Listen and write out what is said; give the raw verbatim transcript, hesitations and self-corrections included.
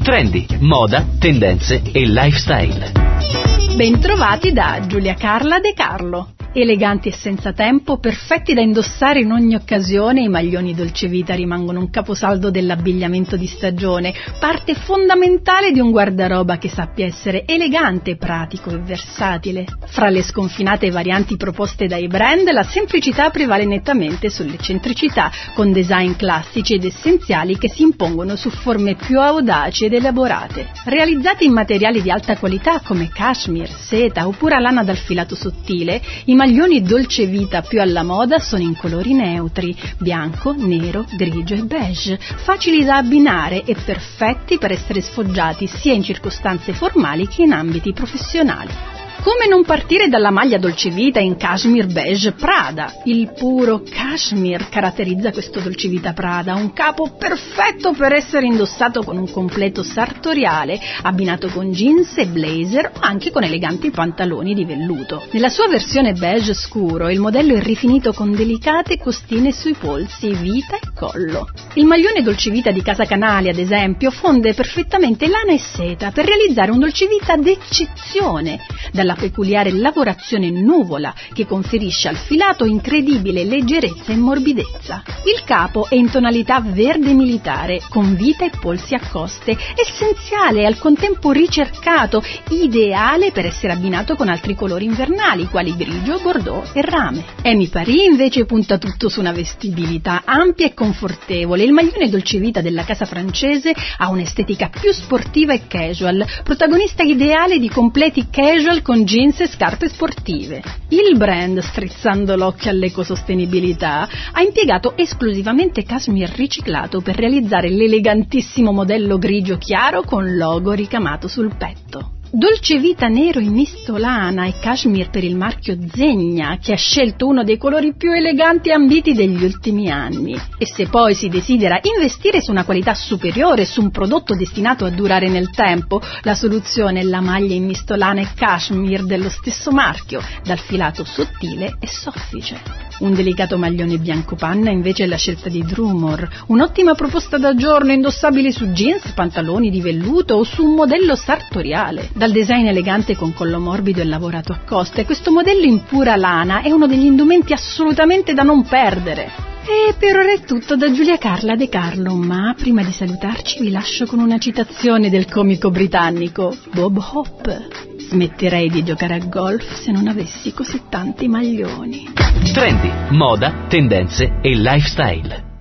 Trendy, moda, tendenze e lifestyle. Bentrovati da Giulia Carla De Carlo. Eleganti e senza tempo, perfetti da indossare in ogni occasione, i maglioni Dolcevita rimangono un caposaldo dell'abbigliamento di stagione, parte fondamentale di un guardaroba che sappia essere elegante, pratico e versatile. Fra le sconfinate varianti proposte dai brand, la semplicità prevale nettamente sull'eccentricità, con design classici ed essenziali che si impongono su forme più audaci ed elaborate. Realizzati in materiali di alta qualità come cashmere, seta oppure lana dal filato sottile, i I maglioni Dolcevita più alla moda sono in colori neutri, bianco, nero, grigio e beige, facili da abbinare e perfetti per essere sfoggiati sia in circostanze formali che in ambiti professionali. Come non partire dalla maglia Dolcevita in cashmere beige Prada? Il puro cashmere caratterizza questo Dolcevita Prada, un capo perfetto per essere indossato con un completo sartoriale, abbinato con jeans e blazer o anche con eleganti pantaloni di velluto. Nella sua versione beige scuro, il modello è rifinito con delicate costine sui polsi, vita e collo. Il maglione Dolcevita di Casa Canali, ad esempio, fonde perfettamente lana e seta per realizzare un Dolcevita d'eccezione, dalla peculiare lavorazione nuvola che conferisce al filato incredibile leggerezza e morbidezza. Il capo è in tonalità verde militare, con vita e polsi a coste, essenziale e al contempo ricercato, ideale per essere abbinato con altri colori invernali quali grigio, bordeaux e rame. Amy Paris invece punta tutto su una vestibilità ampia e confortevole. Il maglione Dolcevita della casa francese ha un'estetica più sportiva e casual, protagonista ideale di completi casual con jeans e scarpe sportive. Il brand, strizzando l'occhio all'ecosostenibilità, ha impiegato esclusivamente cashmere riciclato per realizzare l'elegantissimo modello grigio chiaro con logo ricamato sul petto. Dolcevita nero in mistolana e cashmere per il marchio Zegna, che ha scelto uno dei colori più eleganti e ambiti degli ultimi anni. E se poi si desidera investire su una qualità superiore, su un prodotto destinato a durare nel tempo, la soluzione è la maglia in mistolana e cashmere dello stesso marchio, dal filato sottile e soffice. Un delicato maglione bianco panna invece è la scelta di Drumore, un'ottima proposta da giorno indossabile su jeans, pantaloni di velluto o su un modello sartoriale. Dal design elegante con collo morbido e lavorato a coste, questo modello in pura lana è uno degli indumenti assolutamente da non perdere. E per ora è tutto da Giulia Carla De Carlo, ma prima di salutarci vi lascio con una citazione del comico britannico Bob Hope. Smetterei di giocare a golf se non avessi così tanti maglioni. Trendy, moda, tendenze e lifestyle.